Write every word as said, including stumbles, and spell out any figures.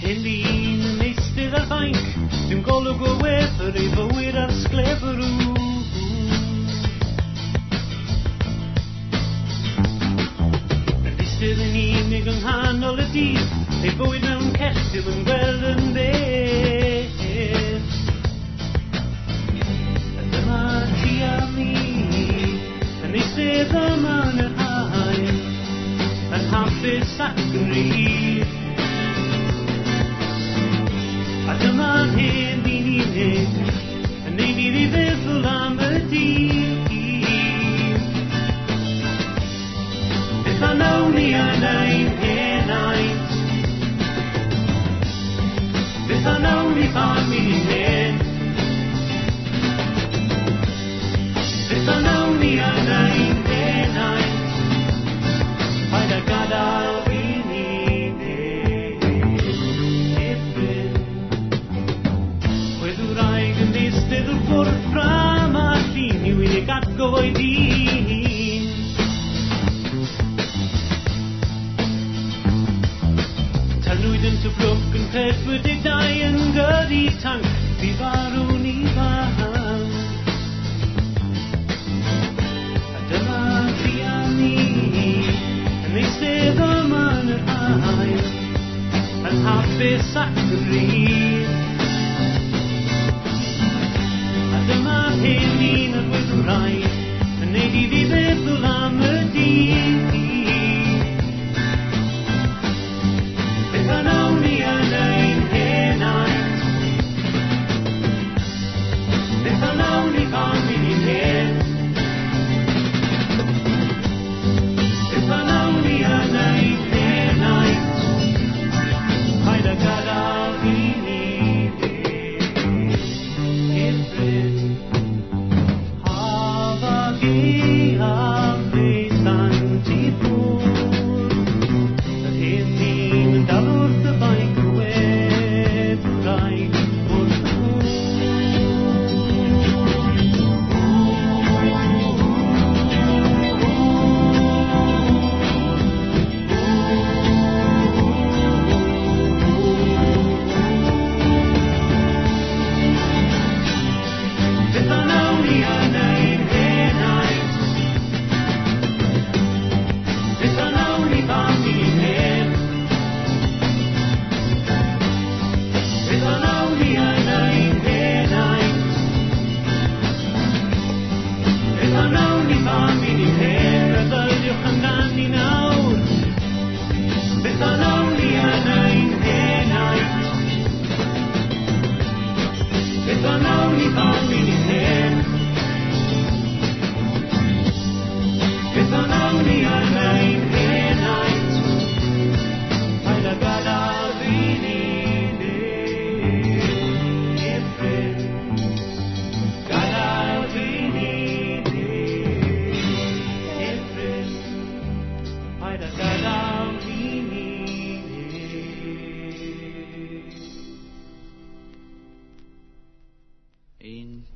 Elin yn eistedd ar fainc, dim golwg o wefr ei fywyd ar sglebrw. Yn eistedd yn unig yng nghanol y dydd, ei fywyd mewn celltil yn gweld yn beth. A dyma ti a mi, yn eistedd yma yn yr haen, yn hapus ac yn rhydd. A dyma'n hen fi'n unig, yn neud i fi feddwl am y dydd. Beth a nawn ni yn ein henaint, beth a nawn ni pan mi'n hen. Beth a nawn ni yn ein henaint, paid a gadael fi ni eistedd wrth bwrdd ffram a llun i wynig atgo o'i dyn. Tanwyd yn tyblwc yn credfyd ei dau yn gyrru tanc, fi farwn i fan. A dyma ti a mi, yn eistedd yma yn yr haen, yn hapus ac yn rhydd.